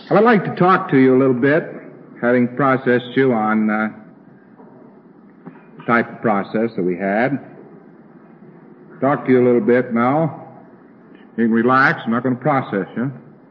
Well, I'd like to talk to you a little bit, having processed you on the type of process that we had. Talk to you a little bit now. You can relax. I'm not going to process you.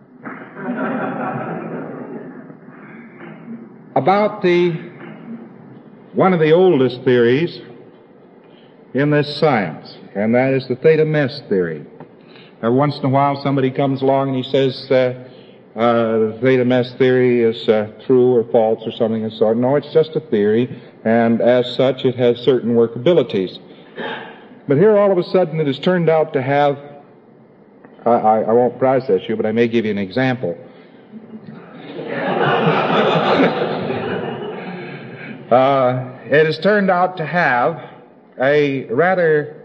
About one of the oldest theories in this science, and that is the theta mesh theory. Every once in a while somebody comes along and he says the theta mesh theory is true or false or something of the sort. No, it's just a theory, and as such it has certain workabilities. But here all of a sudden it has turned out to have, I won't process you, but I may give you an example. It has turned out to have a rather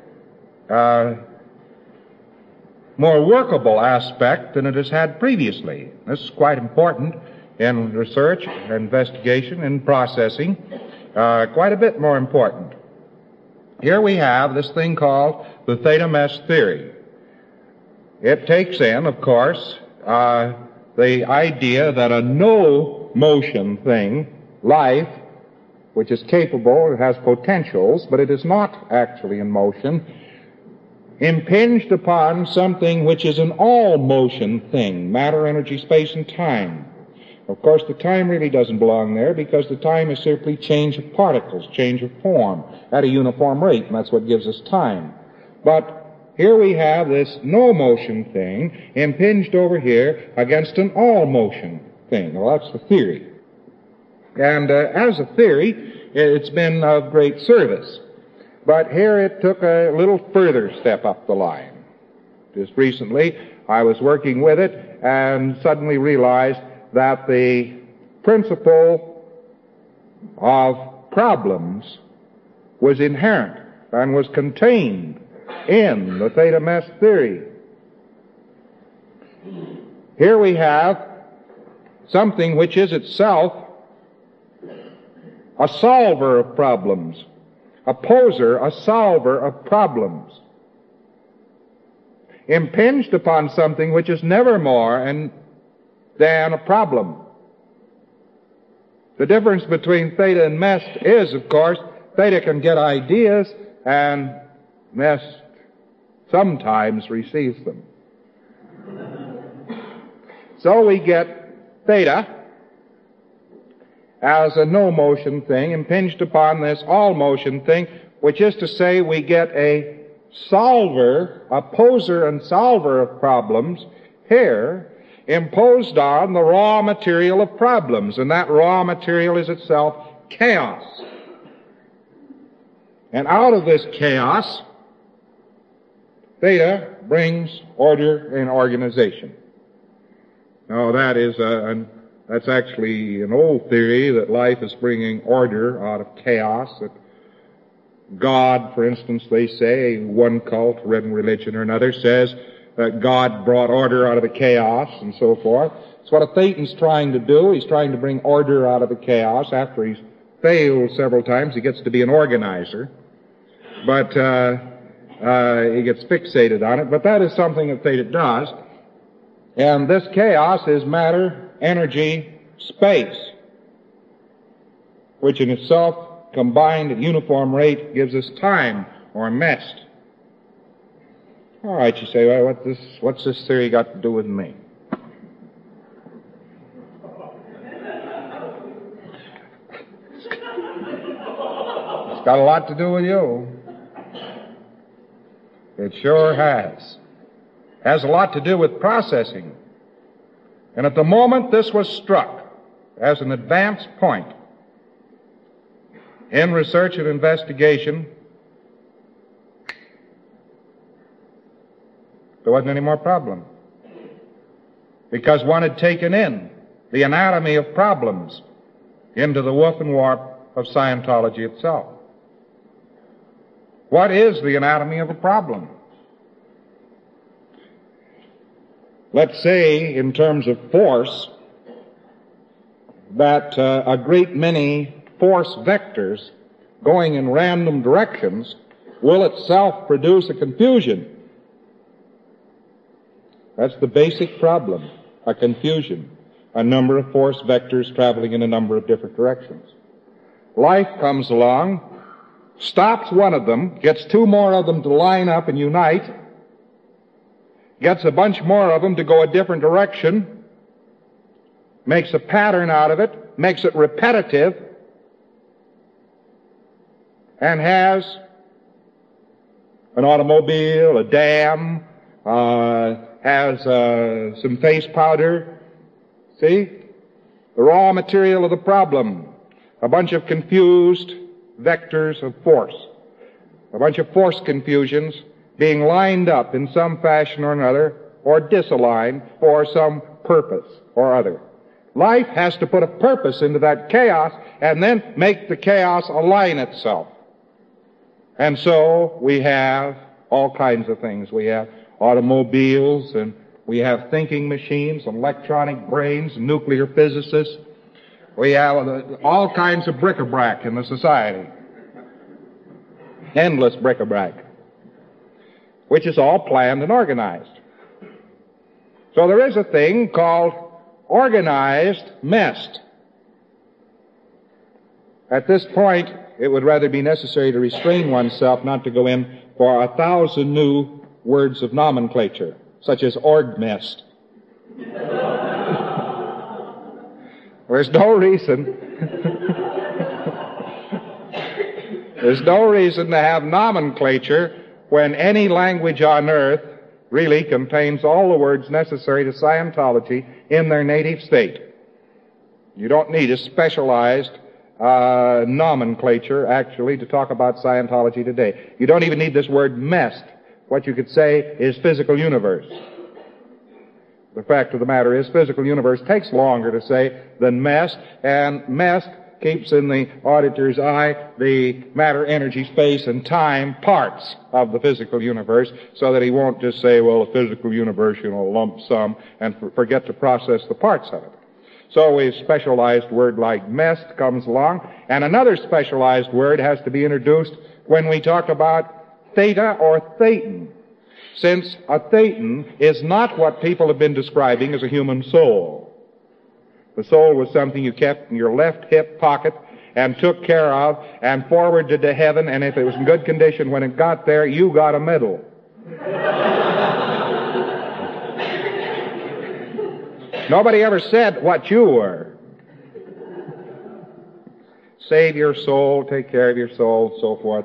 more workable aspect than it has had previously. This is quite important in research, investigation, and processing. Quite a bit more important. Here we have this thing called the theta mesh theory. It takes in, of course, the idea that a no-motion thing, life, which is capable, it has potentials, but it is not actually in motion, impinged upon something which is an all-motion thing, matter, energy, space, and time. Of course, the time really doesn't belong there because the time is simply change of particles, change of form at a uniform rate, and that's what gives us time. But here we have this no-motion thing impinged over here against an all-motion thing. Well, that's the theory. And as a theory, it's been of great service. But here it took a little further step up the line. Just recently, I was working with it and suddenly realized that the principle of problems was inherent and was contained in the theta mesh theory. Here we have something which is itself a solver of problems, a poser, a solver of problems, impinged upon something which is never more than a problem. The difference between theta and mesh is, of course, theta can get ideas and mesh sometimes receives them. So we get theta as a no-motion thing impinged upon this all-motion thing, which is to say we get a solver, a poser and solver of problems here imposed on the raw material of problems, and that raw material is itself chaos. And out of this chaos, theta brings order and organization. Now that is that's actually an old theory that life is bringing order out of chaos, that God, for instance, they say, one cult, one religion or another, says that God brought order out of the chaos and so forth. It's what a Thetan's trying to do. He's trying to bring order out of the chaos. After he's failed several times, he gets to be an organizer. But he gets fixated on it. But that is something that Theta does. And this chaos is matter, energy, space, which in itself, combined at uniform rate, gives us time, or mesh. All right, you say, well, what's this theory got to do with me? It's got a lot to do with you. It sure has. Has a lot to do with processing. And at the moment this was struck as an advance point in research and investigation, there wasn't any more problem. Because one had taken in the anatomy of problems into the woof and warp of Scientology itself. What is the anatomy of a problem? Let's say, in terms of force, that a great many force vectors going in random directions will itself produce a confusion. That's the basic problem, a confusion. a number of force vectors traveling in a number of different directions. Life comes along, stops one of them, gets two more of them to line up and unite, gets a bunch more of them to go a different direction, makes a pattern out of it, makes it repetitive, and has an automobile, a dam, has some face powder. See? The raw material of the problem. A bunch of confused vectors of force. A bunch of force confusions being lined up in some fashion or another, or disaligned for some purpose or other. Life has to put a purpose into that chaos and then make the chaos align itself. And so we have all kinds of things. We have automobiles, and we have thinking machines, and electronic brains, and nuclear physicists. We have all kinds of bric-a-brac in the society. Endless bric-a-brac, which is all planned and organized. So there is a thing called organized mess. At this point, it would rather be necessary to restrain oneself not to go in for 1,000 new words of nomenclature, such as org-mess. There's no reason. There's no reason to have nomenclature when any language on earth really contains all the words necessary to Scientology in their native state. You don't need a specialized nomenclature, actually, to talk about Scientology today. You don't even need this word mess. What you could say is physical universe. The fact of the matter is, physical universe takes longer to say than mess, and mess keeps in the auditor's eye the matter, energy, space, and time parts of the physical universe, so that he won't just say, well, the physical universe, lump sum, and forget to process the parts of it. So a specialized word like mess comes along, and another specialized word has to be introduced when we talk about theta or thetan, since a thetan is not what people have been describing as a human soul. The soul was something you kept in your left hip pocket and took care of and forwarded to heaven, and if it was in good condition when it got there, you got a medal. Nobody ever said what you were. Save your soul, take care of your soul, so forth.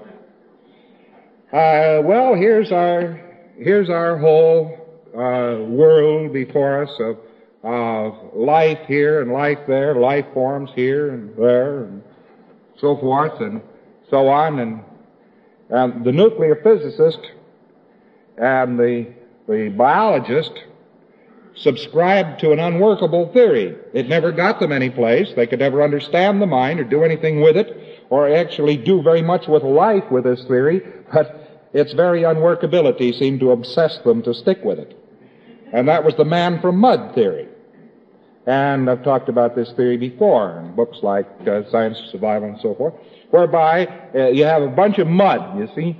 Well, here's our whole world before us of life here and life there, life forms here and there, and so forth and so on. And the nuclear physicist and the biologist subscribed to an unworkable theory. It never got them any place. They could never understand the mind or do anything with it, or actually do very much with life with this theory, but its very unworkability seemed to obsess them to stick with it. And that was the man from mud theory. And I've talked about this theory before in books like Science of Survival and so forth, whereby you have a bunch of mud, you see.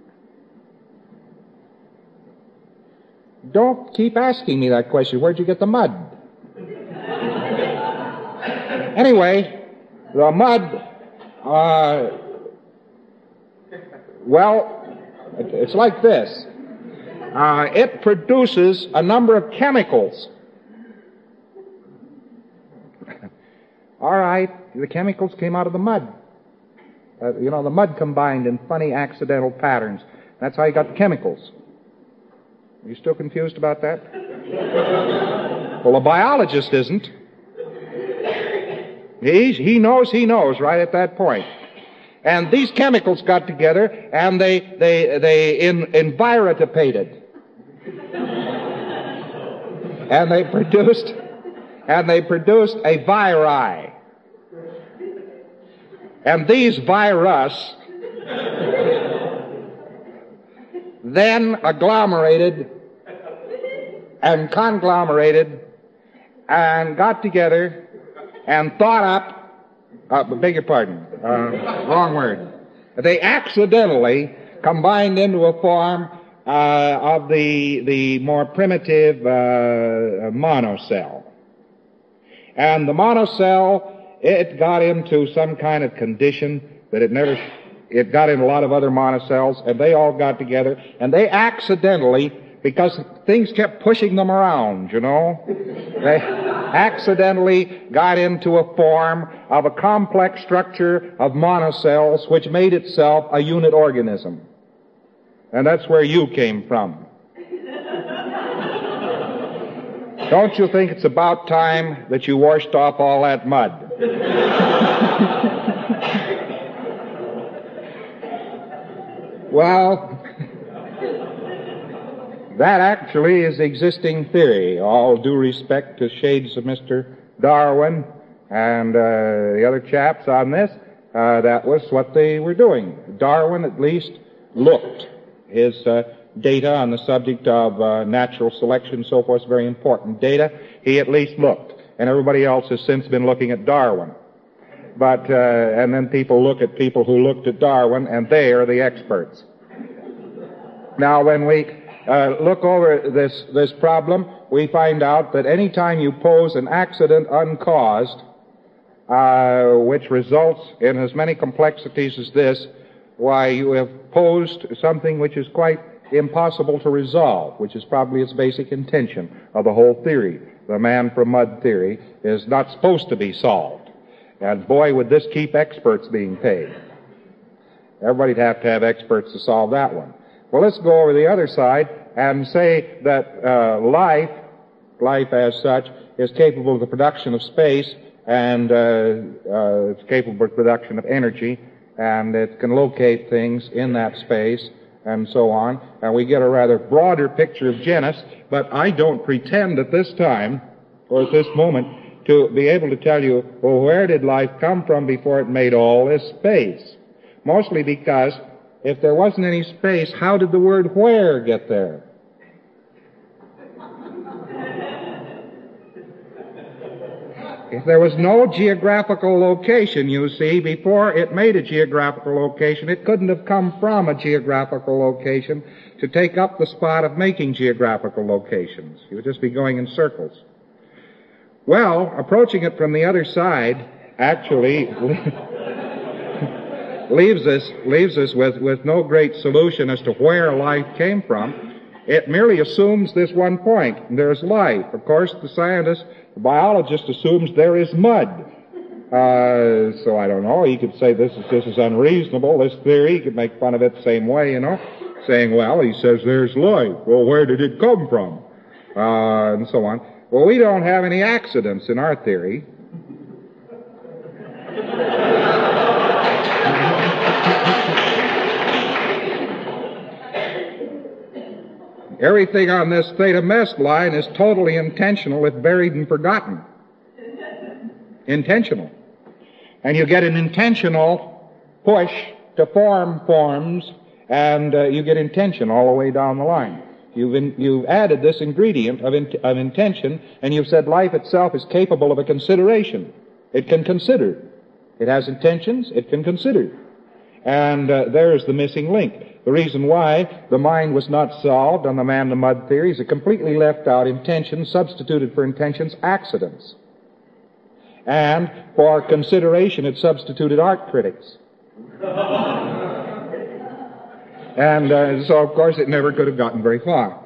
Don't keep asking me that question. Where'd you get the mud? Anyway, the mud, well, it's like this. It produces a number of chemicals. All right, the chemicals came out of the mud. The mud combined in funny accidental patterns. That's how you got the chemicals. Are you still confused about that? Well, a biologist isn't. He knows right at that point. And these chemicals got together and they envirotipated. And they produced a viri. And these virus then agglomerated and conglomerated and got together and thought up, beg your pardon, wrong word. They accidentally combined into a form of the more primitive monocell. And the monocell, it got into some kind of condition that it got in a lot of other monocells, and they all got together, and they accidentally, because things kept pushing them around, they accidentally got into a form of a complex structure of monocells which made itself a unit organism. And that's where you came from. Don't you think it's about time that you washed off all that mud? Well, that actually is existing theory. All due respect to shades of Mr. Darwin and the other chaps on this, that was what they were doing. Darwin at least looked. His data on the subject of natural selection and so forth is very important data. He at least looked. And everybody else has since been looking at Darwin. But, and then people look at people who looked at Darwin, and they are the experts. Now, when we look over this problem, we find out that any time you pose an accident uncaused, which results in as many complexities as this, why, you have posed something which is quite impossible to resolve, which is probably its basic intention of the whole theory. The man from mud theory is not supposed to be solved. And boy, would this keep experts being paid. Everybody'd have to have experts to solve that one. Well, let's go over the other side and say that life as such, is capable of the production of space, and it's capable of production of energy, and it can locate things in that space, and so on. And we get a rather broader picture of genus, but I don't pretend at this time, or at this moment, to be able to tell you, well, where did life come from before it made all this space? Mostly because if there wasn't any space, how did the word where get there? If there was no geographical location, you see, before it made a geographical location, it couldn't have come from a geographical location to take up the spot of making geographical locations. You would just be going in circles. Well, approaching it from the other side actually leaves us with no great solution as to where life came from. It merely assumes this one point. There's life. Of course, the biologist assumes there is mud. So I don't know. He could say this is unreasonable, this theory. He could make fun of it the same way, saying, well, he says there's life. Well, where did it come from? And so on. Well, we don't have any accidents in our theory. Everything on this theta mest line is totally intentional if buried and forgotten. Intentional. And you get an intentional push to form forms, and you get intention all the way down the line. You've added this ingredient of intention, and you've said life itself is capable of a consideration. It can consider. It has intentions, it can consider. And there's the missing link. The reason why the mind was not solved on the man-to-mud theory is it completely left out intentions, substituted for intentions, accidents. And for consideration, it substituted art critics. And so, of course, it never could have gotten very far.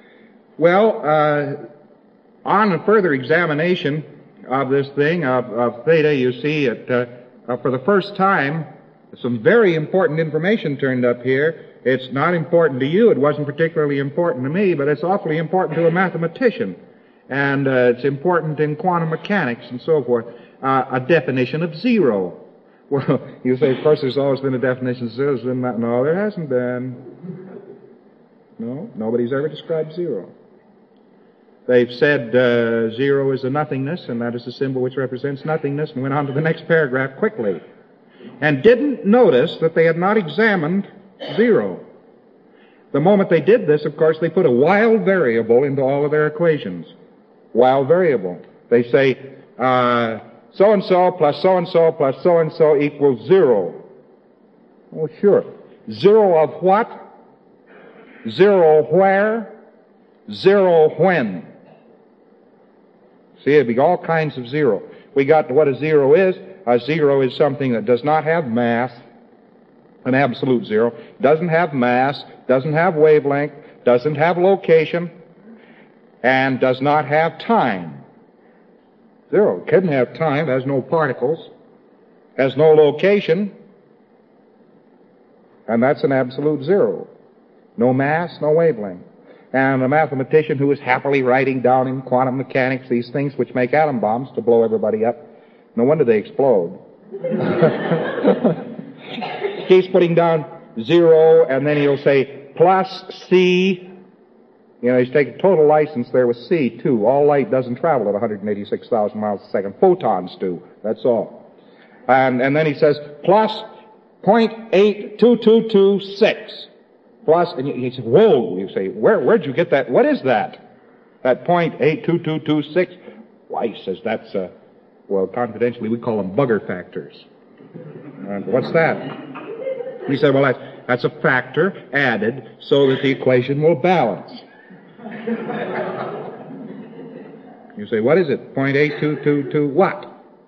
Well, on a further examination of this thing, of theta, you see, for the first time, some very important information turned up here. It's not important to you. It wasn't particularly important to me, but it's awfully important to a mathematician. And it's important in quantum mechanics and so forth. A definition of zero. Well, you say, of course, there's always been a definition of zero. No, there hasn't been. No, nobody's ever described zero. They've said zero is a nothingness, and that is a symbol which represents nothingness, and went on to the next paragraph quickly. And didn't notice that they had not examined zero. The moment they did this, of course, they put a wild variable into all of their equations. Wild variable. They say, so-and-so plus so-and-so plus so-and-so equals zero. Well, sure. Zero of what? Zero where? Zero when? See, it'd be all kinds of zero. We got to what a zero is. A zero is something that does not have mass, an absolute zero, doesn't have mass, doesn't have wavelength, doesn't have location, and does not have time. Zero couldn't have time, has no particles, has no location, and that's an absolute zero. No mass, no wavelength. And a mathematician who is happily writing down in quantum mechanics these things which make atom bombs to blow everybody up, no wonder they explode. Keeps putting down zero, and then he'll say plus C. You know, he's taking total license there with C, too. All light doesn't travel at 186,000 miles a second. Photons do. That's all. And then he says plus 0.82226. Plus, and you say, whoa, you say, where'd you get that? What is that? That 0.82226? Why, he says, that's, well, confidentially, we call them bugger factors. And what's that? He said, well, that's a factor added so that the equation will balance. You say, what is it? 0.8222 what?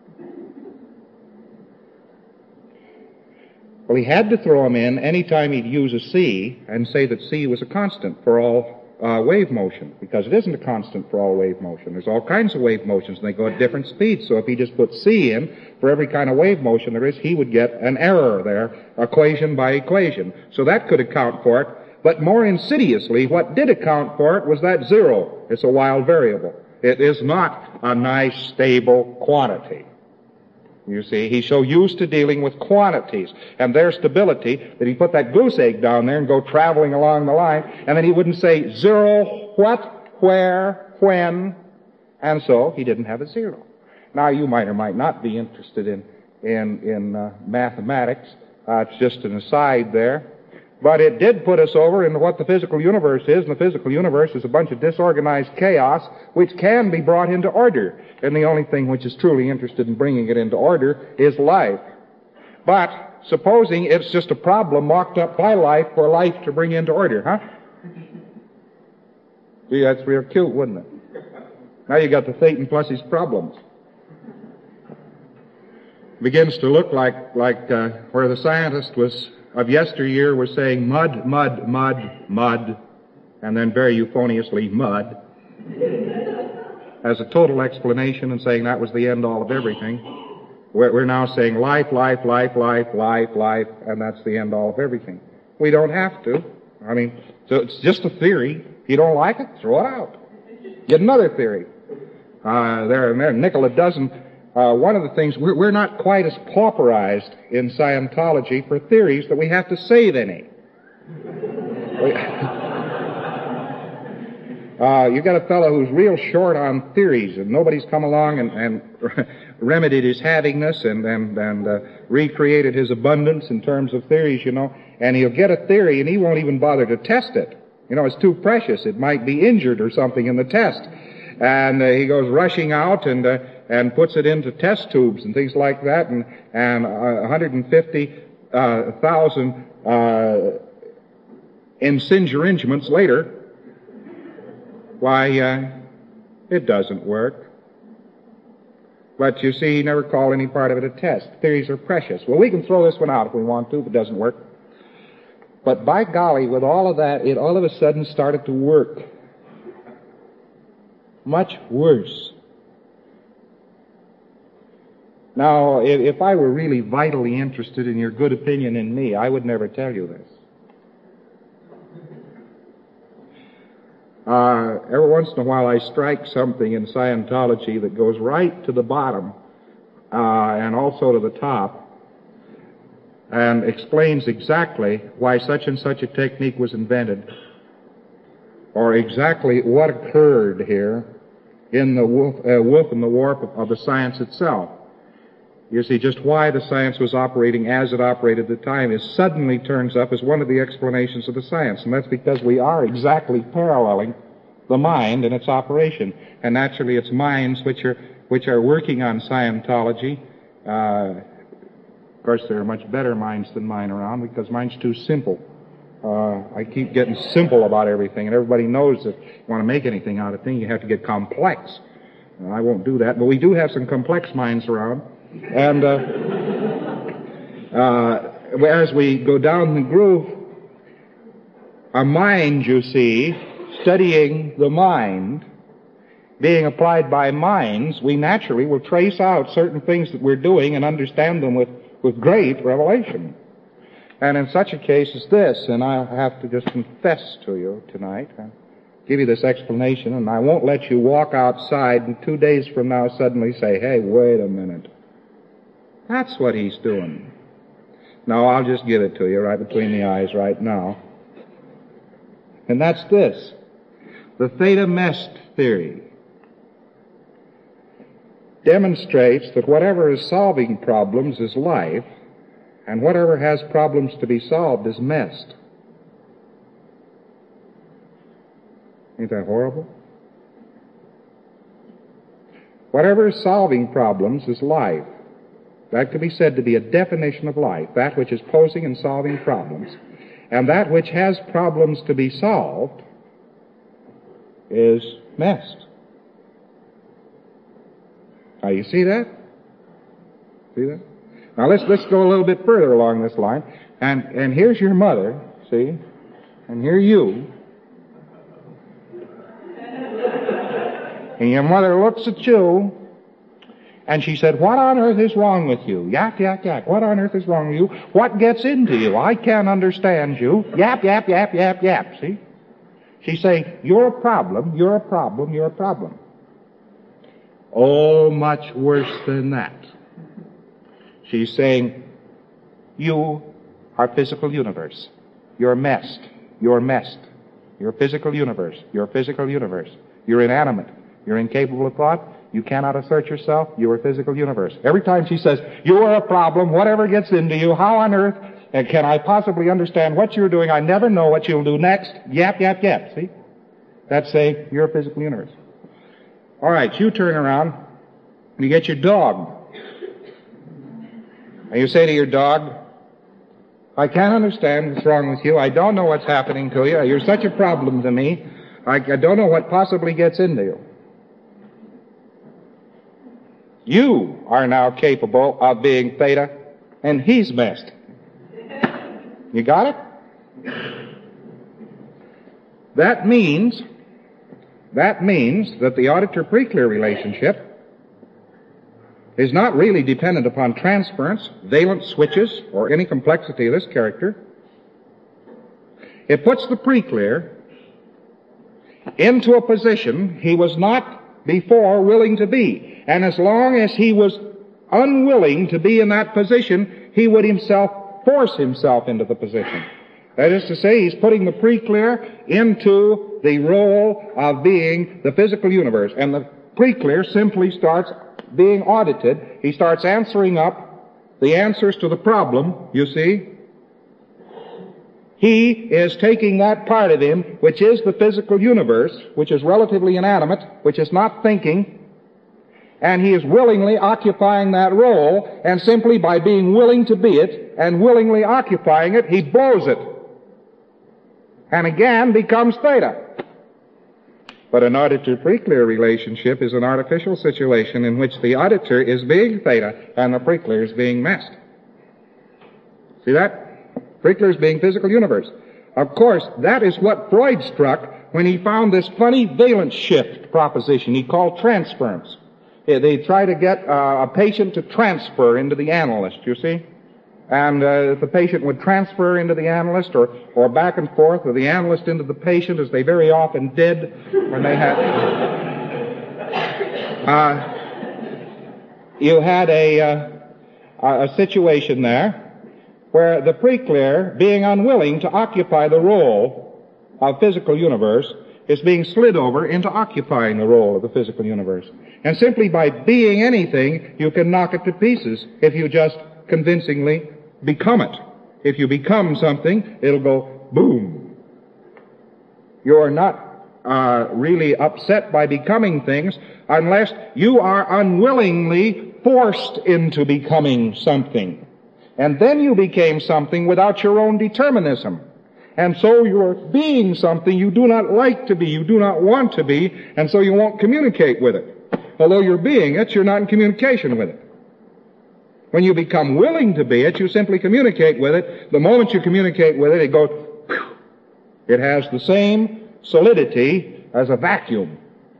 Well, he had to throw him in any time he'd use a C and say that C was a constant for all wave motion, because it isn't a constant for all wave motion. There's all kinds of wave motions, and they go at different speeds. So if he just put C in for every kind of wave motion there is, he would get an error there, equation by equation. So that could account for it. But more insidiously, what did account for it was that zero. It's a wild variable. It is not a nice, stable quantity. You see, he's so used to dealing with quantities and their stability that he put that goose egg down there and go traveling along the line, and then he wouldn't say zero, what, where, when, and so he didn't have a zero. Now, you might or might not be interested in mathematics. It's just an aside there. But it did put us over into what the physical universe is, and the physical universe is a bunch of disorganized chaos which can be brought into order. And the only thing which is truly interested in bringing it into order is life. But supposing it's just a problem mocked up by life for life to bring into order, huh? Gee, that's real cute, wouldn't it? Now you got the Thetan plus his problems. Begins to look like where the scientist of yesteryear was saying mud, mud, mud, mud, and then very euphoniously mud, as a total explanation and saying that was the end all of everything. We're now saying life, life, life, life, life, life, and that's the end all of everything. We don't have to. I mean, so it's just a theory. If you don't like it, throw it out. Get another theory. There and there, nickel a dozen. One of the things, we're not quite as pauperized in Scientology for theories that we have to save any. You got a fellow who's real short on theories, and nobody's come along and remedied his havingness and recreated his abundance in terms of theories, you know, and he'll get a theory and he won't even bother to test it. You know, it's too precious. It might be injured or something in the test. And he goes rushing out and puts it into test tubes and things like that, and 150,000 insingeringments later, why, it doesn't work. But you see, he never called any part of it a test. Theories are precious. Well, we can throw this one out if we want to, if it doesn't work. But by golly, with all of that, it all of a sudden started to work. Much worse. Now, if I were really vitally interested in your good opinion in me, I would never tell you this. Every once in a while I strike something in Scientology that goes right to the bottom and also to the top and explains exactly why such and such a technique was invented, or exactly what occurred here in the woof and the warp of the science itself. You see, just why the science was operating as it operated at the time is suddenly turns up as one of the explanations of the science, and that's because we are exactly paralleling the mind in its operation, and naturally it's minds which are working on Scientology. Of course, there are much better minds than mine around because mine's too simple. I keep getting simple about everything, and everybody knows that if you want to make anything out of a thing, you have to get complex. I won't do that, but we do have some complex minds around. And as we go down the groove, our mind, you see, studying the mind, being applied by minds, we naturally will trace out certain things that we're doing and understand them with great revelation. And in such a case as this, and I'll have to just confess to you tonight, I'll give you this explanation, and I won't let you walk outside and 2 days from now suddenly say, hey, wait a minute. That's what he's doing. No, I'll just give it to you right between the eyes right now. And that's this. The Theta Mest theory demonstrates that whatever is solving problems is life, and whatever has problems to be solved is mest. Ain't that horrible? Whatever is solving problems is life. That could be said to be a definition of life, that which is posing and solving problems. And that which has problems to be solved is mest. Now, you see that? See that? Now, let's go a little bit further along this line. And here's your mother, see? And here you. And your mother looks at you, and she said, what on earth is wrong with you? Yak, yak, yak. What on earth is wrong with you? What gets into you? I can't understand you. Yap, yap, yap, yap, yap. See? She's saying, you're a problem, you're a problem, you're a problem. Oh, much worse than that. She's saying, you are physical universe. You're mest. You're mest. You're a physical universe. You're a physical universe. You're inanimate. You're incapable of thought. You cannot assert yourself. You're a physical universe. Every time she says, you are a problem, whatever gets into you, how on earth can I possibly understand what you're doing? I never know what you'll do next. Yap, yap, yap. See? That's saying you're a physical universe. All right, you turn around and you get your dog. And you say to your dog, I can't understand what's wrong with you. I don't know what's happening to you. You're such a problem to me. I don't know what possibly gets into you. You are now capable of being theta, and he's mest. You got it? That means that the auditor-preclear relationship is not really dependent upon transference, valence switches, or any complexity of this character. It puts the preclear into a position he was not before willing to be. And as long as he was unwilling to be in that position, he would himself force himself into the position. That is to say, he's putting the preclear into the role of being the physical universe. And the preclear simply starts being audited. He starts answering up the answers to the problem, you see. He is taking that part of him, which is the physical universe, which is relatively inanimate, which is not thinking, and he is willingly occupying that role, and simply by being willing to be it and willingly occupying it, he blows it. And again becomes theta. But an auditor-preclear relationship is an artificial situation in which the auditor is being theta and the preclear is being mest. See that? Preclear is being physical universe. Of course, that is what Freud struck when he found this funny valence shift proposition he called transference. They try to get a patient to transfer into the analyst, you see? And if the patient would transfer into the analyst or back and forth, or the analyst into the patient, as they very often did when they had... you had a situation there where the preclear, being unwilling to occupy the role of physical universe, is being slid over into occupying the role of the physical universe. And simply by being anything, you can knock it to pieces if you just convincingly become it. If you become something, it'll go boom. You're not really upset by becoming things unless you are unwillingly forced into becoming something. And then you became something without your own determinism. And so you're being something you do not like to be, you do not want to be, and so you won't communicate with it. although you're being it, you're not in communication with it. When you become willing to be it, you simply communicate with it. The moment you communicate with it, it goes, whew. It has the same solidity as a vacuum.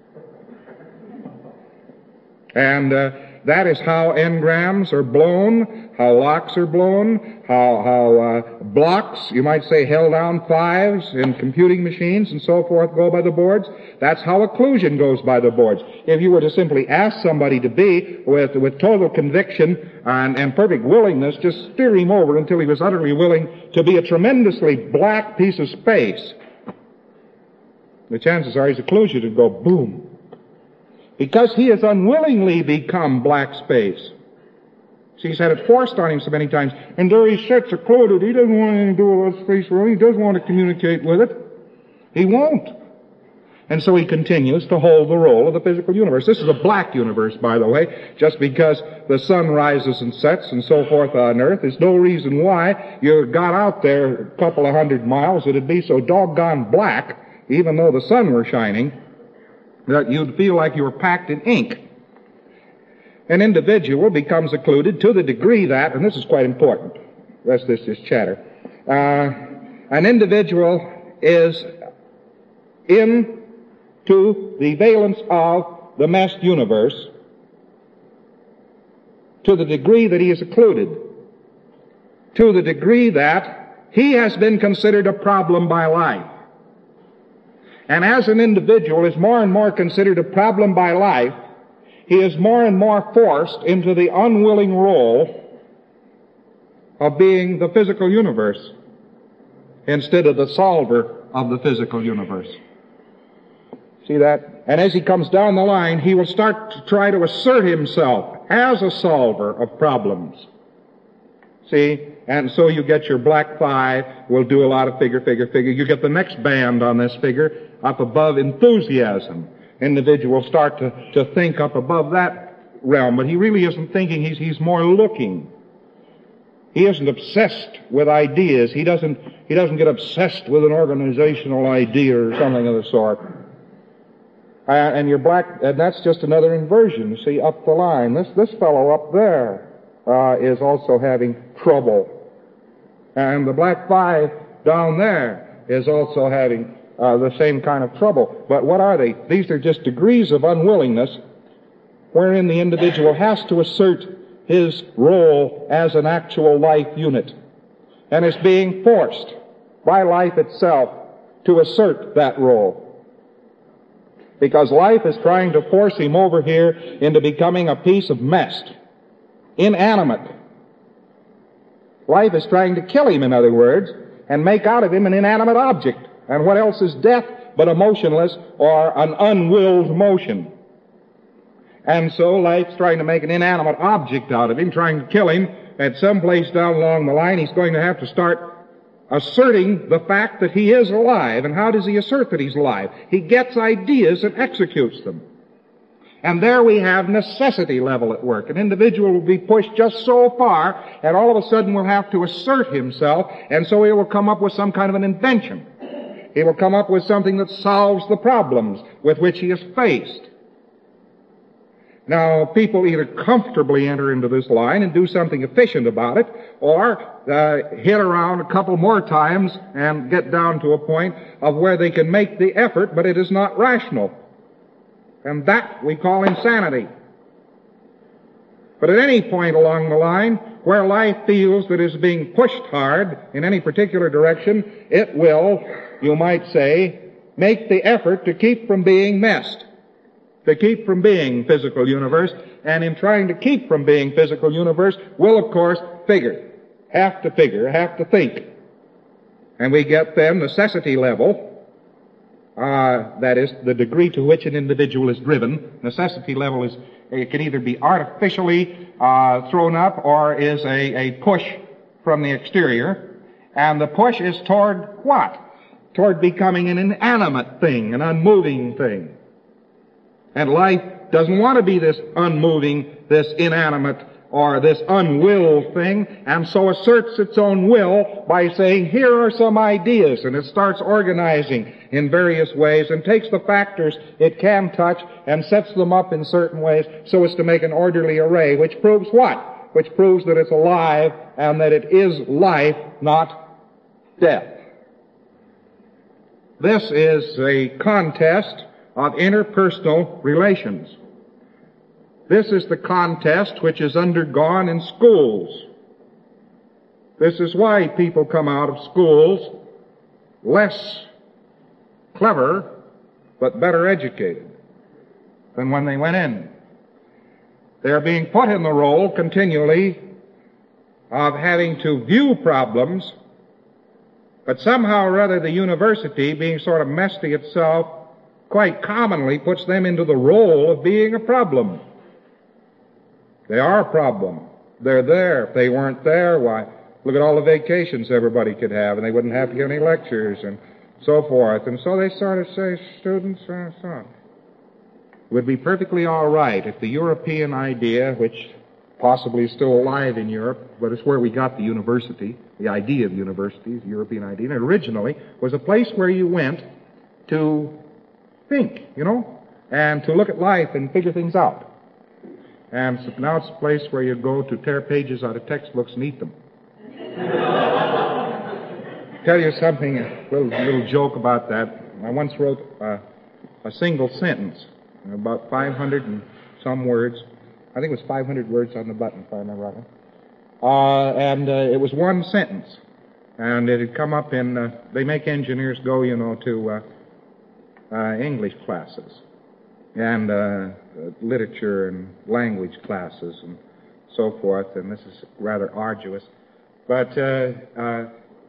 And that is how engrams are blown, how locks are blown, how blocks, you might say held down fives in computing machines and so forth go by the boards. That's how occlusion goes by the boards. If you were to simply ask somebody to be, with total conviction and perfect willingness, just steer him over until he was utterly willing to be a tremendously black piece of space, the chances are his occlusion would go boom. Because he has unwillingly become black space. See, he's had it forced on him so many times. And there he sits secluded. He doesn't want anything to do with space world. He doesn't want to communicate with it. He won't. And so he continues to hold the role of the physical universe. This is a black universe, by the way. Just because the sun rises and sets and so forth on Earth, there's no reason why you got out there a couple of 100 miles, it'd be so doggone black, even though the sun were shining, that you'd feel like you were packed in ink. An individual becomes occluded to the degree that, and this is quite important, the rest of this is chatter, an individual is into the valence of the meshed universe to the degree that he is occluded, to the degree that he has been considered a problem by life. And as an individual is more and more considered a problem by life, he is more and more forced into the unwilling role of being the physical universe instead of the solver of the physical universe. See that? And as he comes down the line, he will start to try to assert himself as a solver of problems. See? And so you get your black five, will do a lot of figure. You get the next band on this figure, up above enthusiasm. Individuals start to think up above that realm, but he really isn't thinking, he's more looking. He isn't obsessed with ideas. He doesn't get obsessed with an organizational idea or something of the sort. And your black, and that's just another inversion, see, up the line. This fellow up there is also having trouble. And the black five down there is also having the same kind of trouble. But what are they? These are just degrees of unwillingness wherein the individual has to assert his role as an actual life unit and is being forced by life itself to assert that role. Because life is trying to force him over here into becoming a piece of mess, inanimate. Life is trying to kill him, in other words, and make out of him an inanimate object. And what else is death but a motionless or an unwilled motion? And so life's trying to make an inanimate object out of him, trying to kill him. At some place down along the line, he's going to have to start asserting the fact that he is alive. And how does he assert that he's alive? He gets ideas and executes them. And there we have necessity level at work. An individual will be pushed just so far, and all of a sudden will have to assert himself, and so he will come up with some kind of an invention. He will come up with something that solves the problems with which he is faced. Now, people either comfortably enter into this line and do something efficient about it, or hit around a couple more times and get down to a point of where they can make the effort, but it is not rational. And that we call insanity. But at any point along the line where life feels that it is being pushed hard in any particular direction, it will, you might say, make the effort to keep from being messed, to keep from being physical universe, and in trying to keep from being physical universe will, of course, have to think. And we get then necessity level. That is, the degree to which an individual is driven. Necessity level is, it can either be artificially thrown up or is a push from the exterior. And the push is toward what? Toward becoming an inanimate thing, an unmoving thing. And life doesn't want to be this unmoving, this inanimate, or this unwilled thing, and so asserts its own will by saying, here are some ideas, and it starts organizing, in various ways and takes the factors it can touch and sets them up in certain ways so as to make an orderly array, which proves what? Which proves that it's alive and that it is life, not death. This is a contest of interpersonal relations. This is the contest which is undergone in schools. This is why people come out of schools less clever but better educated than when they went in. They are being put in the role continually of having to view problems, but somehow or other the university, being sort of messy itself, quite commonly puts them into the role of being a problem. They are a problem. They're there. If they weren't there, why, look at all the vacations everybody could have, and they wouldn't have to give any lectures and so forth. And so they sort of say, students, it would be perfectly all right if the European idea, which possibly is still alive in Europe, but it's where we got the university, the idea of universities, the European idea, and it originally was a place where you went to think, and to look at life and figure things out. And so now it's a place where you go to tear pages out of textbooks and eat them. Tell you something, a little joke about that. I once wrote a single sentence, about 500 and some words. I think it was 500 words on the button, if I remember rightly. And it was one sentence. And it had come up in, they make engineers go, to English classes and literature and language classes and so forth, and this is rather arduous. But the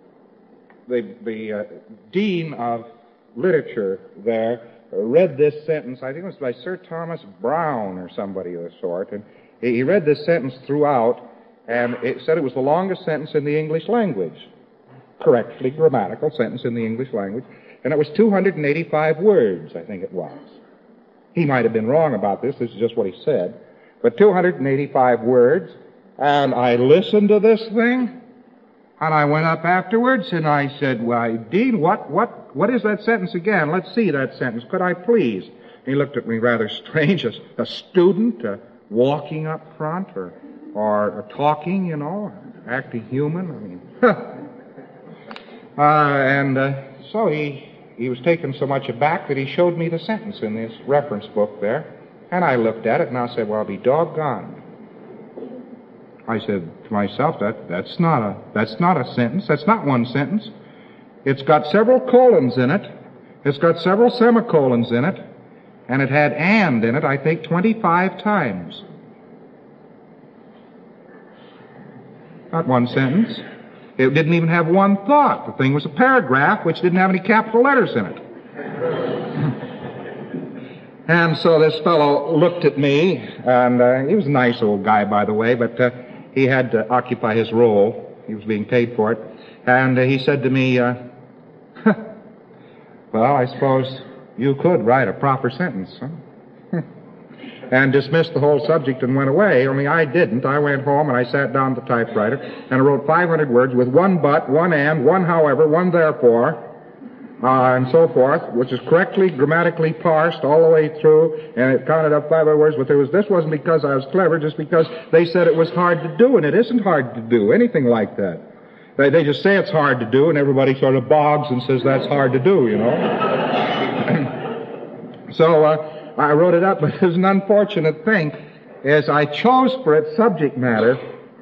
dean of literature there read this sentence. I think it was by Sir Thomas Browne or somebody of the sort, and he read this sentence throughout, and it said it was the longest sentence in the English language, correctly grammatical sentence in the English language, and it was 285 words, I think it was. He might have been wrong about this. This is just what he said. But 285 words, and I listened to this thing, and I went up afterwards, and I said, "Why, Dean, what is that sentence again? Let's see that sentence. Could I please?" And he looked at me rather strange, a student walking up front or talking, acting human. So he was taken so much aback that he showed me the sentence in this reference book there, and I looked at it, and I said, "Well, I'll be doggone." I said to myself, that's not a sentence. That's not one sentence. It's got several colons in it. It's got several semicolons in it. And it had "and" in it, I think, 25 times. Not one sentence. It didn't even have one thought. The thing was a paragraph which didn't have any capital letters in it. And so this fellow looked at me, and he was a nice old guy, by the way, but he had to occupy his role. He was being paid for it. And he said to me, "Well, I suppose you could write a proper sentence, huh?" And dismissed the whole subject and went away, only I didn't. I went home and I sat down at the typewriter and I wrote 500 words with one but, one and, one however, one therefore, and so forth, which is correctly grammatically parsed all the way through, and it counted up 500 words, but this wasn't because I was clever, just because they said it was hard to do, and it isn't hard to do, anything like that. They just say it's hard to do, and everybody sort of bogs and says that's hard to do, So I wrote it up, but there's an unfortunate thing, is I chose for its subject matter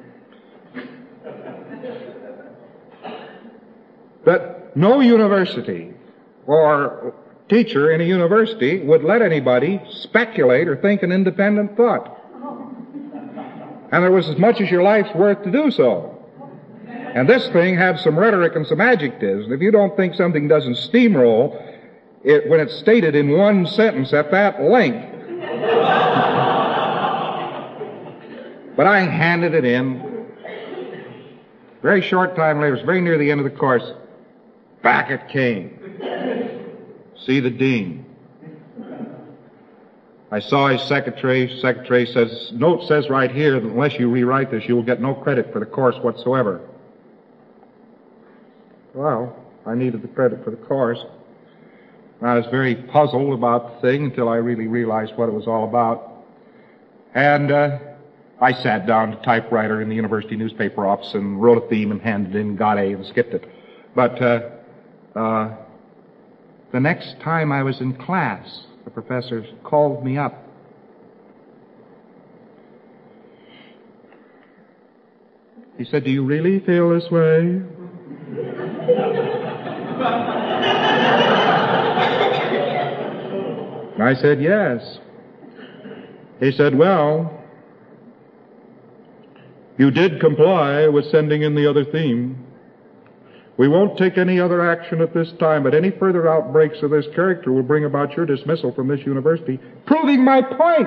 that no university or teacher in a university would let anybody speculate or think an independent thought. And there was as much as your life's worth to do so. And this thing had some rhetoric and some adjectives, and if you don't think something doesn't steamroll when it's stated in one sentence at that length. But I handed it in. Very short time later, it was very near the end of the course, back it came. See the dean. I saw his secretary. Secretary says, "Note says right here that unless you rewrite this, you will get no credit for the course whatsoever." Well, I needed the credit for the course. I was very puzzled about the thing until I really realized what it was all about. And I sat down to typewriter in the university newspaper office and wrote a theme and handed it in, got A, and skipped it. But the next time I was in class, the professor called me up. He said, "Do you really feel this way?" I said, "Yes." He said, "Well, you did comply with sending in the other theme. We won't take any other action at this time, but any further outbreaks of this character will bring about your dismissal from this university," proving my point.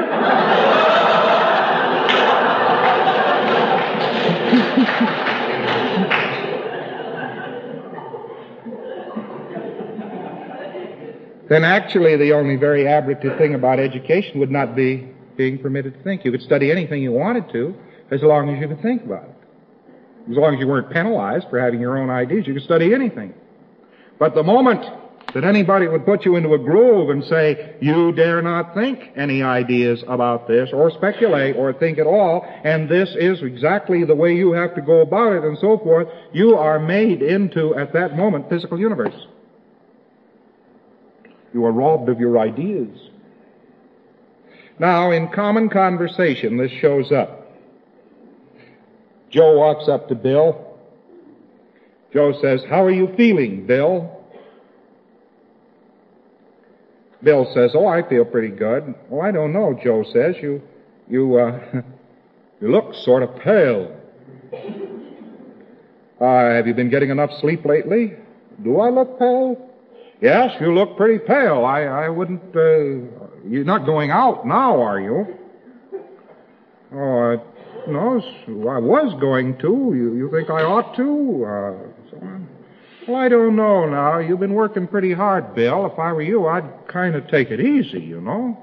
Then actually the only very aberrative thing about education would not be being permitted to think. You could study anything you wanted to as long as you could think about it. As long as you weren't penalized for having your own ideas, you could study anything. But the moment that anybody would put you into a groove and say, "You dare not think any ideas about this, or speculate, or think at all, and this is exactly the way you have to go about it," and so forth, you are made into, at that moment, physical universe. You are robbed of your ideas. Now, in common conversation, this shows up. Joe walks up to Bill. Joe says, "How are you feeling, Bill?" Bill says, "Oh, I feel pretty good." "Oh, I don't know," Joe says. You look sort of pale. Have you been getting enough sleep lately?" "Do I look pale?" "Yes, you look pretty pale. I wouldn't, you're not going out now, are you?" "Oh, no, I was going to. You think I ought to?" So on. "Well, I don't know now. You've been working pretty hard, Bill. If I were you, I'd kind of take it easy, you know."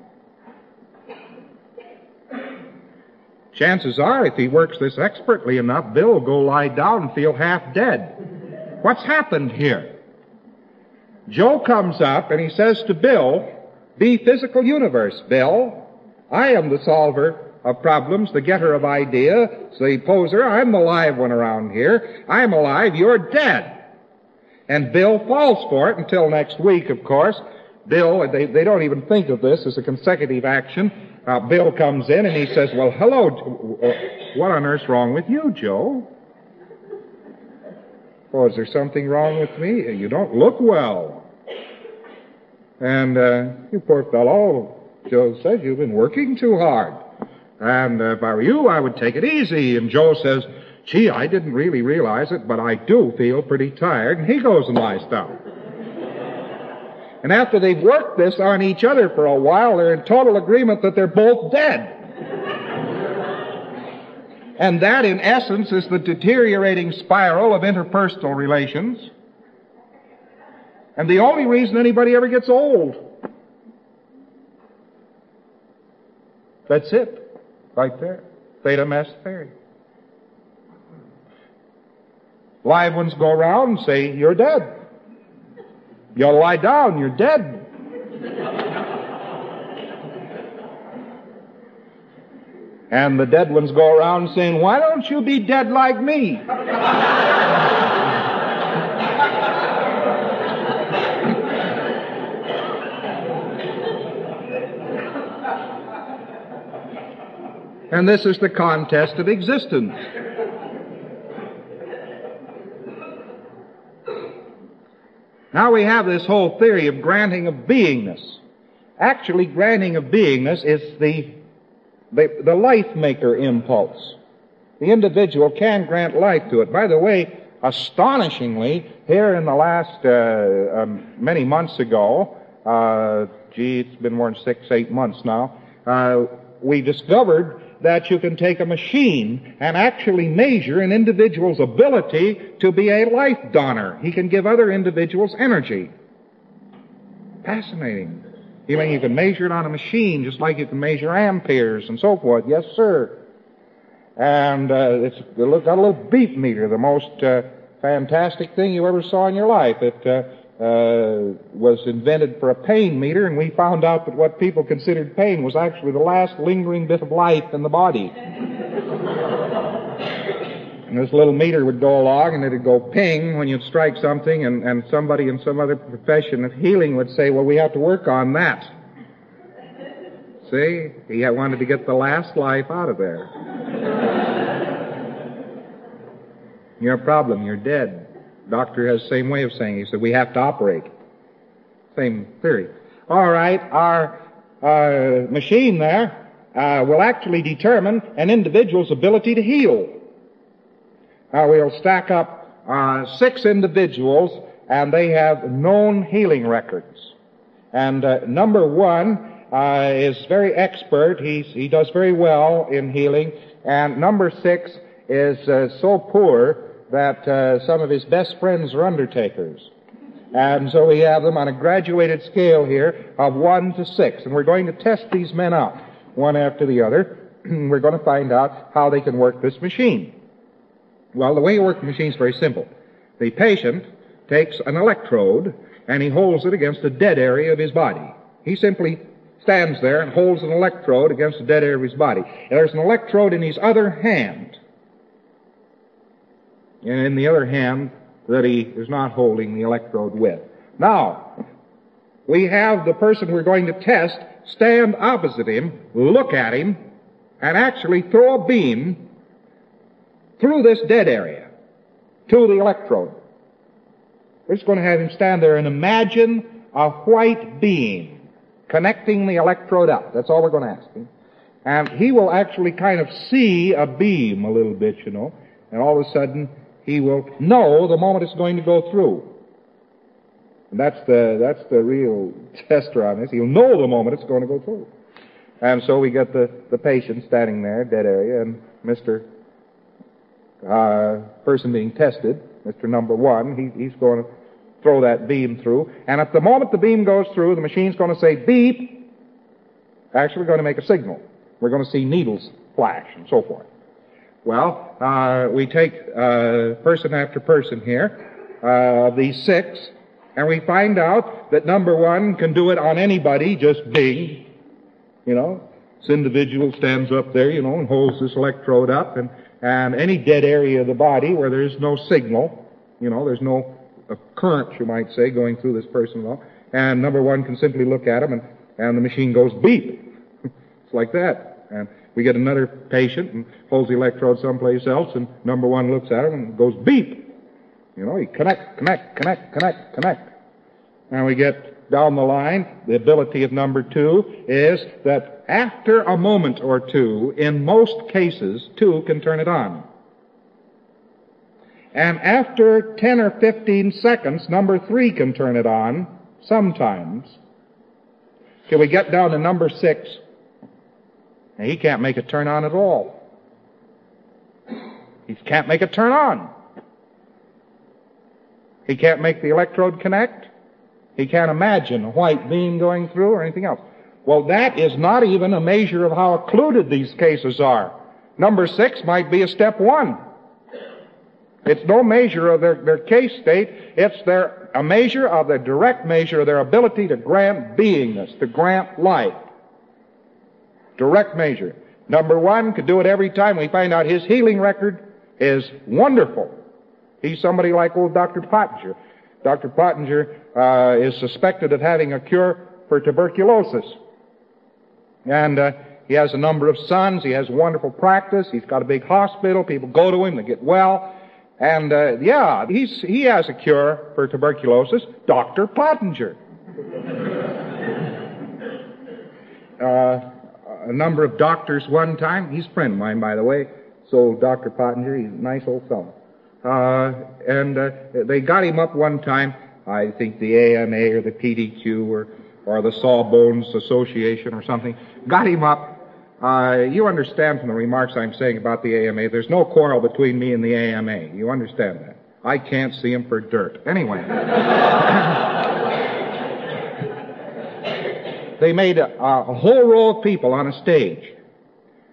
Chances are, if he works this expertly enough, Bill will go lie down and feel half dead. What's happened here? Joe comes up and he says to Bill, "Be physical universe, Bill. I am the solver of problems, the getter of ideas, the poser. I'm the live one around here. I'm alive, you're dead." And Bill falls for it until next week, of course. Bill, they don't even think of this as a consecutive action. Bill comes in and he says, "Well, hello, what on earth's wrong with you, Joe?" "Oh, is there something wrong with me? You don't look well." "And, you poor fellow," Joe says, "you've been working too hard. And if I were you, I would take it easy." And Joe says, "Gee, I didn't really realize it, but I do feel pretty tired." And he goes and lies down. And after they've worked this on each other for a while, they're in total agreement that they're both dead. And that, in essence, is the deteriorating spiral of interpersonal relations. And the only reason anybody ever gets old. That's it. Right there. Theta mass theory. Live ones go around and say, "You're dead. You ought to lie down. You're dead." And the dead ones go around saying, "Why don't you be dead like me?" And this is the contest of existence. Now we have this whole theory of granting of beingness. Actually, granting of beingness is the life-maker impulse. The individual can grant life to it. By the way, astonishingly, here in the last many months ago, it's been more than 6-8 months now, we discovered that you can take a machine and actually measure an individual's ability to be a life donor. He can give other individuals energy. Fascinating. You mean you can measure it on a machine just like you can measure amperes and so forth? Yes, sir. And it's got a little beat meter, the most fantastic thing you ever saw in your life. It was invented for a pain meter, and we found out that what people considered pain was actually the last lingering bit of life in the body. And this little meter would go along, and it would go ping when you'd strike something, and somebody in some other profession of healing would say, well, we have to work on that. See? He wanted to get the last life out of there. Your problem, you're dead. Doctor has the same way of saying it. He said, we have to operate. Same theory. All right, our machine there will actually determine an individual's ability to heal. We'll stack up 6 individuals, and they have known healing records. And number 1 is very expert. He does very well in healing. And number 6 is so poor that some of his best friends are undertakers. And so we have them on a graduated scale here of 1 to 6. And we're going to test these men out, one after the other. We're going to find out how they can work this machine. Well, the way you work the machine is very simple. The patient takes an electrode and he holds it against a dead area of his body. He simply stands there and holds an electrode against the dead area of his body. And there's an electrode in his other hand. And in the other hand that he is not holding the electrode with. Now, we have the person we're going to test stand opposite him, look at him, and actually throw a beam through this dead area to the electrode. We're just going to have him stand there and imagine a white beam connecting the electrode up. That's all we're going to ask him. And he will actually kind of see a beam a little bit, you know, and all of a sudden he will know the moment it's going to go through. And that's the real tester on this. He'll know the moment it's going to go through. And so we get the patient standing there, dead area, and Mr. Person being tested, Mr. Number 1, he's going to throw that beam through. And at the moment the beam goes through, the machine's going to say beep. Actually, we're going to make a signal. We're going to see needles flash and so forth. Well, we take person after person here, these 6, and we find out that number 1 can do it on anybody, just bing. You know, this individual stands up there, you know, and holds this electrode up, and any dead area of the body where there's no signal, you know, there's no current, you might say, going through this person at all, and number 1 can simply look at him, and the machine goes beep. It's like that. And we get another patient and holds the electrode someplace else, and number 1 looks at him and goes beep. You know, he connect. And we get down the line, the ability of number 2 is that after a moment or two, in most cases, 2 can turn it on. And after 10 or 15 seconds, number 3 can turn it on, sometimes. Till we get down to number 6, and he can't make it turn on at all. He can't make it turn on. He can't make the electrode connect. He can't imagine a white beam going through or anything else. Well, that is not even a measure of how occluded these cases are. Number 6 might be a step 1. It's no measure of their case state. It's a measure of the direct measure of their ability to grant beingness, to grant life. Direct measure. Number 1 could do it every time. We find out his healing record is wonderful. He's somebody like old Dr. Pottinger. Dr. Pottinger is suspected of having a cure for tuberculosis. And he has a number of sons. He has wonderful practice. He's got a big hospital. People go to him. They get well. And, he has a cure for tuberculosis. Dr. Pottinger. A number of doctors one time. He's a friend of mine, by the way. So Dr. Pottinger, he's a nice old fellow. They got him up one time, I think the AMA or the PDQ or the Sawbones Association or something, got him up. You understand from the remarks I'm saying about the AMA, there's no quarrel between me and the AMA. You understand that? I can't see him for dirt. Anyway. They made a whole row of people on a stage.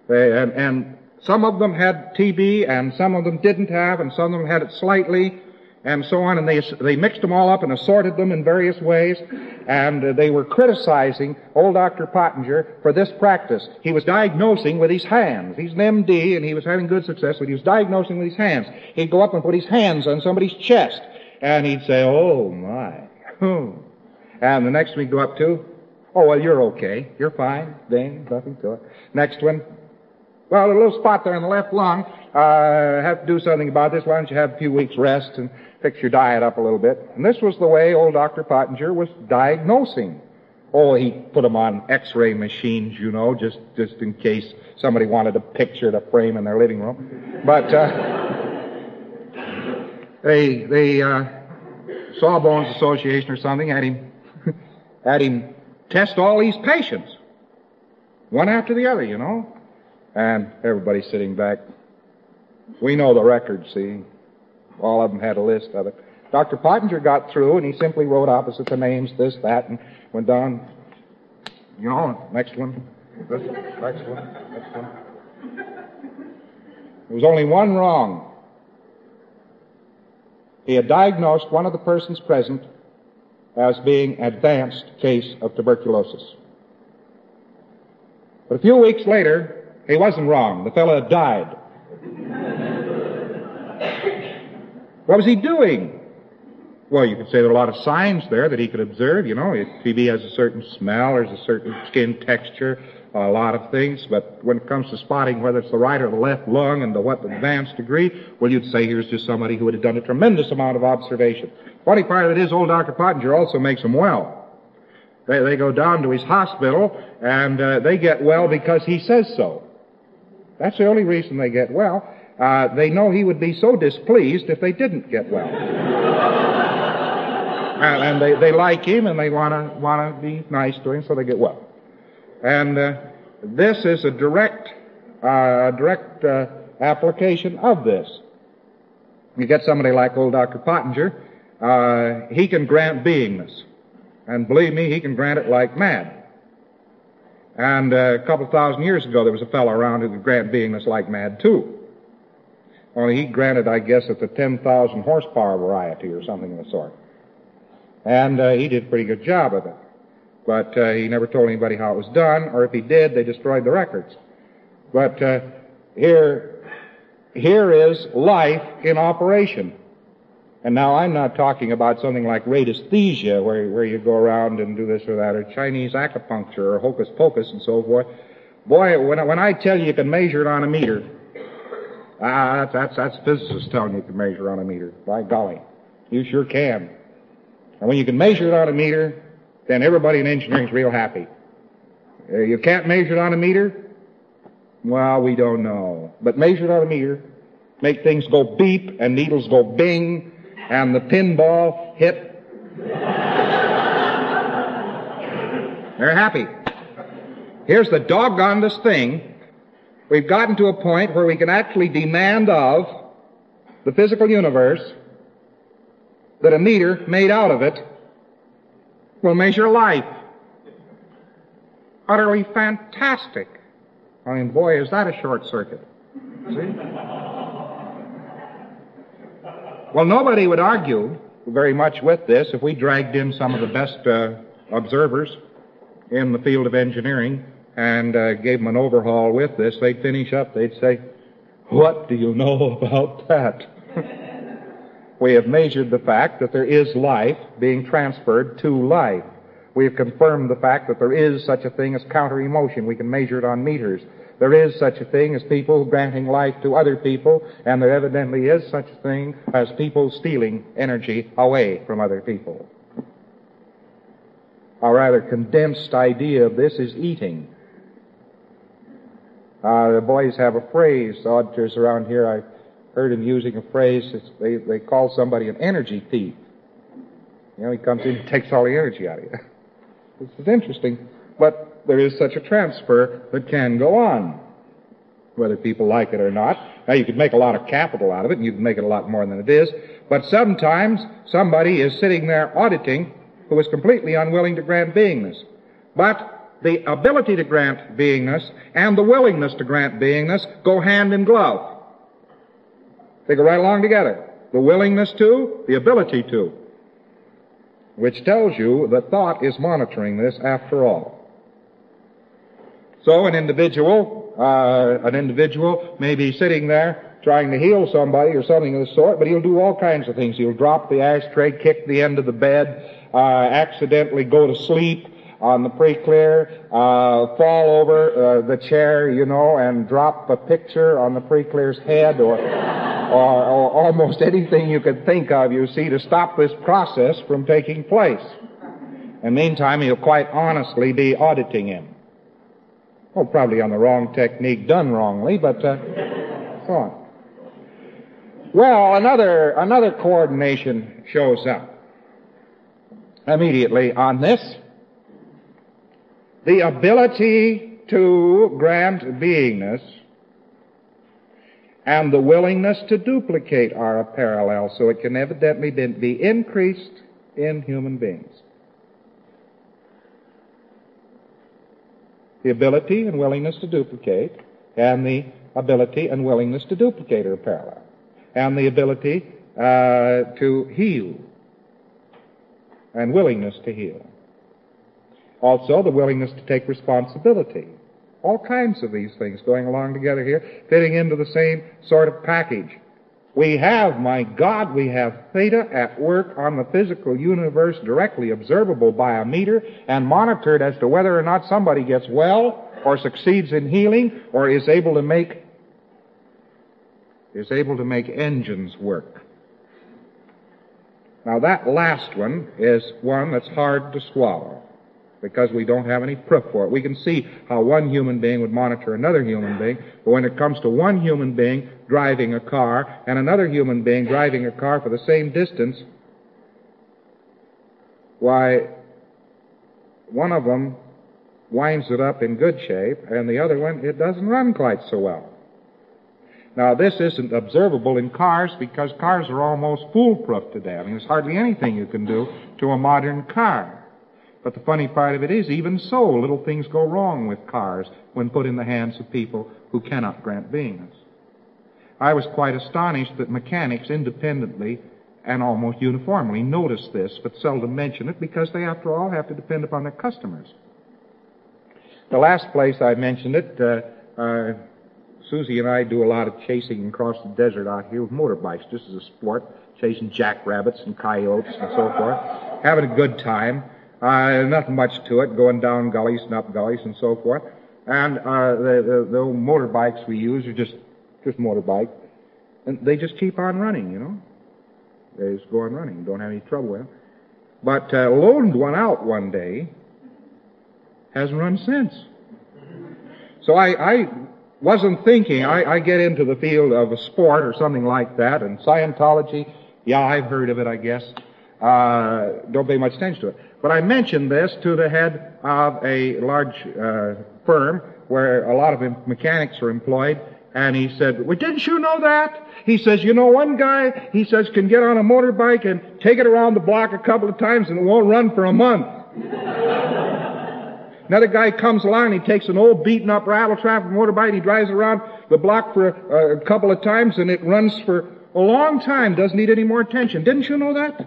And some of them had TB, and some of them didn't have, and some of them had it slightly. and so on, and they mixed them all up and assorted them in various ways, and they were criticizing old Dr. Pottenger for this practice. He was diagnosing with his hands. He's an MD, and he was having good success, but he was diagnosing with his hands. He'd go up and put his hands on somebody's chest, and he'd say, "Oh, my." And the next one he'd go up to, "Oh, well, you're okay. You're fine. Dang, nothing to it." Next one, "Well, a little spot there in the left lung. Have to do something about this. Why don't you have a few weeks rest and fix your diet up a little bit?" And this was the way old Dr. Pottenger was diagnosing. Oh, he put them on X-ray machines, just in case somebody wanted a picture to frame in their living room. But they Sawbones Association or something had him test all these patients, one after the other, and everybody's sitting back. We know the record, see? All of them had a list of it. Dr. Pottenger got through, and he simply wrote opposite the names, this, that, and went down, next one, this, next one. There was only one wrong. He had diagnosed one of the persons present as being advanced case of tuberculosis. But a few weeks later, he wasn't wrong. The fellow had died. What was he doing? Well, you could say there were a lot of signs there that he could observe. If TB has a certain smell, there's a certain skin texture, a lot of things. But when it comes to spotting whether it's the right or the left lung and to what advanced degree, well, you'd say here's just somebody who had done a tremendous amount of observation. Funny part of it is old Dr. Pottenger also makes them well. They go down to his hospital, and they get well because he says so. That's the only reason they get well. They know he would be so displeased if they didn't get well. And they like him, and they want to be nice to him, so they get well. And this is a direct application of this. You get somebody like old Dr. Pottenger, he can grant beingness. And believe me, he can grant it like mad. And a couple of thousand years ago, there was a fellow around who could grant beingness like mad, too. Only he granted, I guess, at the 10,000 horsepower variety or something of the sort. And he did a pretty good job of it. But he never told anybody how it was done, or if he did, they destroyed the records. But here is life in operation. And now I'm not talking about something like radiesthesia, where you go around and do this or that, or Chinese acupuncture, or hocus pocus and so forth. Boy, when I tell you can measure it on a meter, that's physicists telling you can measure it on a meter. By golly, you sure can. And when you can measure it on a meter, then everybody in engineering's real happy. You can't measure it on a meter? Well, we don't know. But measure it on a meter, make things go beep and needles go bing, and the pinball hit. They're happy. Here's the doggonedest thing. We've gotten to a point where we can actually demand of the physical universe that a meter made out of it will measure life. Utterly fantastic. I mean, boy, is that a short circuit. See? Well, nobody would argue very much with this if we dragged in some of the best observers in the field of engineering and gave them an overhaul with this. They'd finish up, they'd say, "What do you know about that?" We have measured the fact that there is life being transferred to life. We have confirmed the fact that there is such a thing as counter-emotion. We can measure it on meters. There is such a thing as people granting life to other people, and there evidently is such a thing as people stealing energy away from other people. A rather condensed idea of this is eating. The boys have a phrase, the auditors around here, I heard him using a phrase, they call somebody an energy thief. He comes in and takes all the energy out of you. This is interesting, but there is such a transfer that can go on, whether people like it or not. Now, you could make a lot of capital out of it, and you can make it a lot more than it is, but sometimes somebody is sitting there auditing who is completely unwilling to grant beingness. But the ability to grant beingness and the willingness to grant beingness go hand in glove. They go right along together. the willingness to, the ability to, which tells you that thought is monitoring this after all. So an individual may be sitting there trying to heal somebody or something of the sort, but he'll do all kinds of things. He'll drop the ashtray, kick the end of the bed, accidentally go to sleep on the pre-clear, fall over the chair, and drop a picture on the pre-clear's head, or almost anything you could think of, you see, to stop this process from taking place. And meantime, he'll quite honestly be auditing him. Oh, probably on the wrong technique, done wrongly, but so on. Well, another coordination shows up immediately on this. The ability to grant beingness and the willingness to duplicate are a parallel, so it can evidently be increased in human beings. The ability and willingness to duplicate and the ability and willingness to duplicate are parallel. And the ability to heal and willingness to heal. Also, the willingness to take responsibility. All kinds of these things going along together here, fitting into the same sort of package. We have, my God, we have theta at work on the physical universe, directly observable by a meter and monitored as to whether or not somebody gets well or succeeds in healing or is able to make engines work. Now that last one is one that's hard to swallow because we don't have any proof for it. We can see how one human being would monitor another human being, but when it comes to one human being driving a car and another human being driving a car for the same distance, why, one of them winds it up in good shape and the other one, it doesn't run quite so well. Now, this isn't observable in cars because cars are almost foolproof today. I mean, there's hardly anything you can do to a modern car. But the funny part of it is, even so, little things go wrong with cars when put in the hands of people who cannot grant beingness. I was quite astonished that mechanics independently and almost uniformly notice this, but seldom mention it because they, after all, have to depend upon their customers. The last place I mentioned it, Susie and I do a lot of chasing across the desert out here with motorbikes, just as a sport, chasing jackrabbits and coyotes and so forth, having a good time. Nothing much to it, going down gullies and up gullies and so forth. And the old motorbikes we use are just motorbikes, and they just keep on running, They just go on running, don't have any trouble with them. But loaned one out one day, hasn't run since. So I wasn't thinking, I get into the field of a sport or something like that, and Scientology, yeah, I've heard of it, I guess. Don't pay much attention to it. But I mentioned this to the head of a large firm where a lot of mechanics are employed, and he said, well, didn't you know that? He says, one guy, he says, can get on a motorbike and take it around the block a couple of times and it won't run for a month. Another guy comes along and he takes an old beaten-up rattle-trap motorbike and he drives around the block for a couple of times and it runs for a long time, doesn't need any more attention. Didn't you know that?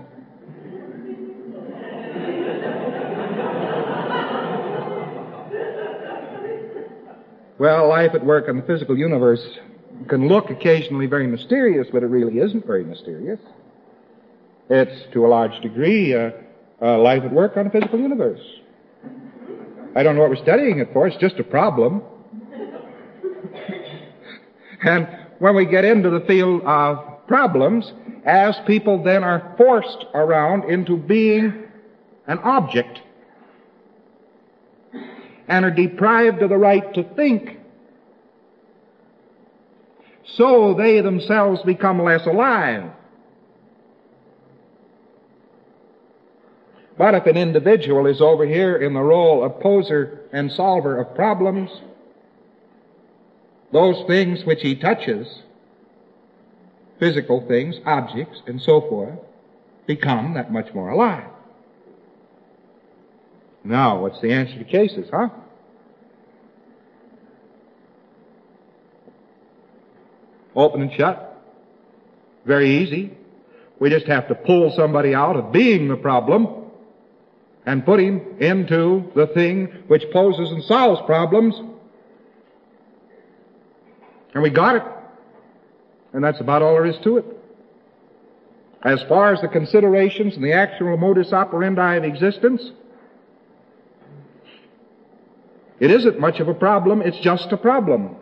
Well, life at work in the physical universe can look occasionally very mysterious, but it really isn't very mysterious. It's, to a large degree, life at work on the physical universe. I don't know what we're studying it for. It's just a problem. And when we get into the field of problems, as people then are forced around into being an object and are deprived of the right to think, so they themselves become less alive. But if an individual is over here in the role of poser and solver of problems, those things which he touches, physical things, objects, and so forth, become that much more alive. Now, what's the answer to cases, huh? Open and shut. Very easy. We just have to pull somebody out of being the problem and put him into the thing which poses and solves problems. And we got it. And that's about all there is to it. As far as the considerations and the actual modus operandi of existence, it isn't much of a problem, it's just a problem.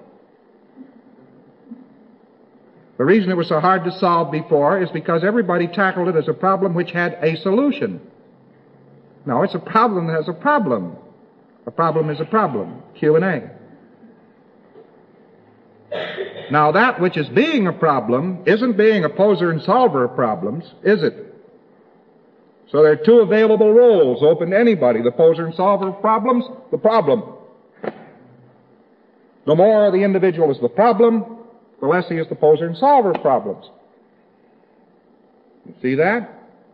The reason it was so hard to solve before is because everybody tackled it as a problem which had a solution. No, it's a problem that has a problem. A problem is a problem. Q&A. Now, that which is being a problem isn't being a poser and solver of problems, is it? So there are two available roles open to anybody, the poser and solver of problems, the problem. The more the individual is the problem, the less he is the poser and solver of problems. You see that?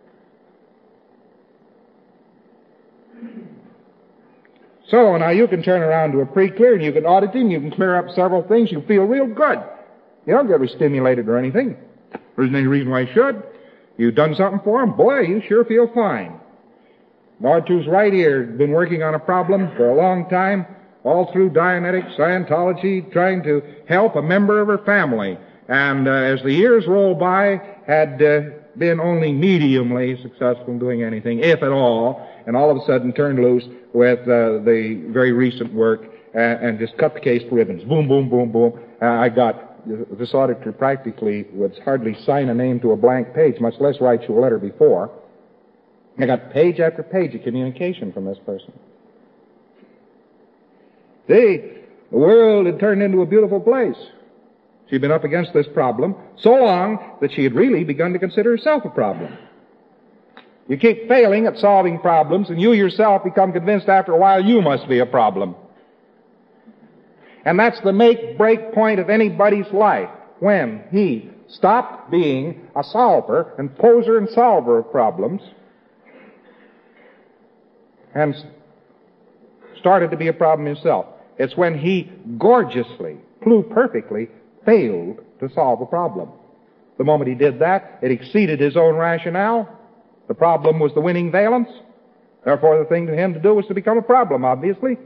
So now you can turn around to a pre-clear and you can audit him, you can clear up several things, you feel real good. You don't get stimulated or anything. There isn't any reason why you should. You've done something for him, boy, you sure feel fine. Nortu's right here, been working on a problem for a long time, all through Dianetics, Scientology, trying to help a member of her family. And as the years rolled by, had been only mediumly successful in doing anything, if at all, and all of a sudden turned loose with the very recent work and just cut the case to ribbons. Boom, boom, boom, boom. I got this auditor practically would hardly sign a name to a blank page, much less write you a letter before. I got page after page of communication from this person. See, the world had turned into a beautiful place. She'd been up against this problem so long that she had really begun to consider herself a problem. You keep failing at solving problems, and you yourself become convinced after a while you must be a problem. And that's the make-break point of anybody's life, when he stopped being a solver and poser and solver of problems and started to be a problem himself. It's when he gorgeously, pluperfectly, failed to solve a problem. The moment he did that, it exceeded his own rationale. The problem was the winning valence. Therefore, the thing to him to do was to become a problem, obviously.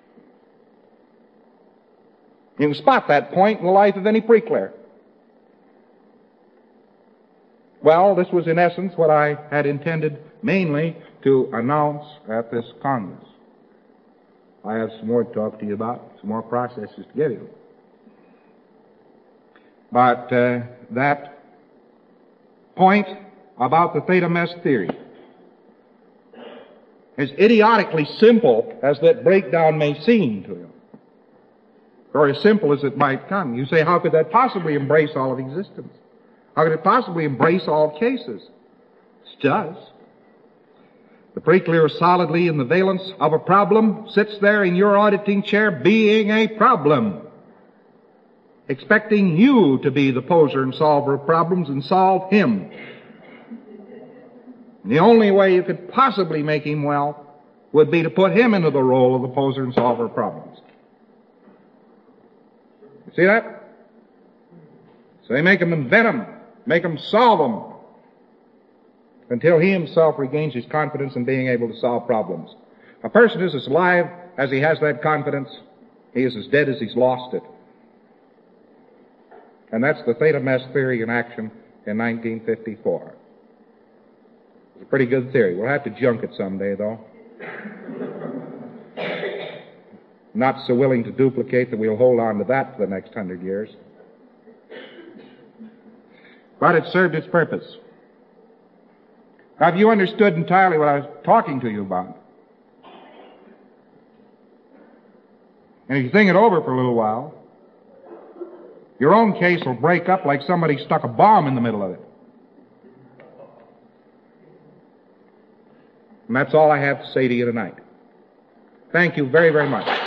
You can spot that point in the life of any pre-clear. Well, this was in essence what I had intended mainly to announce at this Congress. I have some more to talk to you about, some more processes to give you. But that point about the theta mess theory, as idiotically simple as that breakdown may seem to you, or as simple as it might come, you say, how could that possibly embrace all of existence? How could it possibly embrace all cases? It does. The pre-clear is solidly in the valence of a problem, sits there in your auditing chair being a problem, expecting you to be the poser and solver of problems and solve him. And the only way you could possibly make him well would be to put him into the role of the poser and solver of problems. You see that? So they make him invent them, make him solve them, until he himself regains his confidence in being able to solve problems. A person is as alive as he has that confidence. He is as dead as he's lost it. And that's the theta mess theory in action in 1954. It's a pretty good theory. We'll have to junk it someday, though. Not so willing to duplicate that we'll hold on to that for the next 100 years. But it served its purpose. Have you understood entirely what I was talking to you about? And if you think it over for a little while, your own case will break up like somebody stuck a bomb in the middle of it. And that's all I have to say to you tonight. Thank you very, very much.